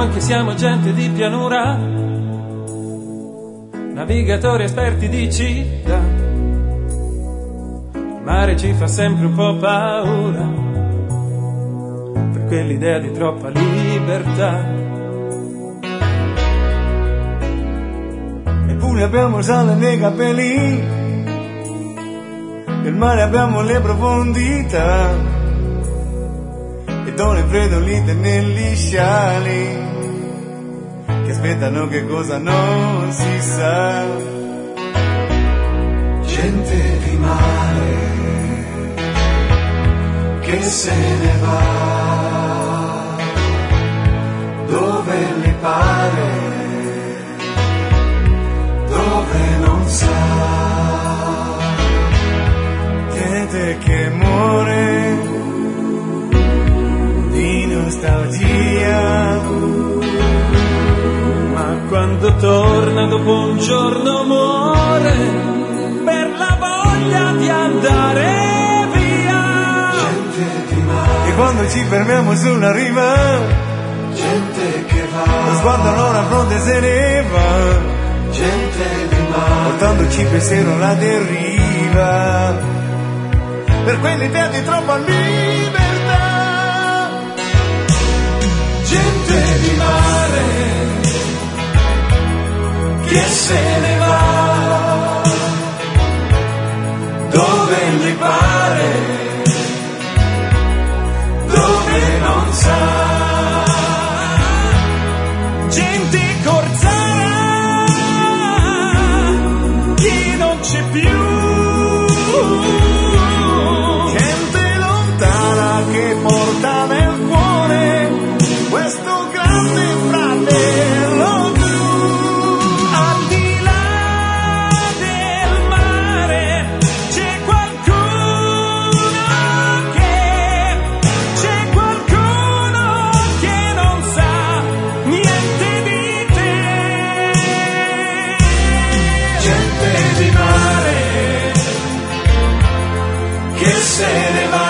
Noi che siamo gente di pianura, navigatori esperti di città, il mare ci fa sempre un po' paura per quell'idea di troppa libertà. Eppure abbiamo il sale nei capelli, nel mare abbiamo le profondità e donne freddolite negli sciali che aspettano che cosa non si sa. Gente di mare che se ne va dove le pare, dove non sa. Gente che muore di nostalgia, ma quando torna dopo un giorno muore per la voglia di andare via. Gente di mare, e quando ci fermiamo sulla riva, gente che va, lo sguardo allora a fronte se ne va, gente di mare, portandoci pensiero alla deriva per quell'idea di troppa libertà. gente di mare che se ne va dove gli pare, dove non sa. Gente corsara, chi non c'è più, Gente lontana che porta nel cuore questo grande fratello blu. al di là del mare c'è qualcuno che non sa niente di te. Gente di mare che se ne va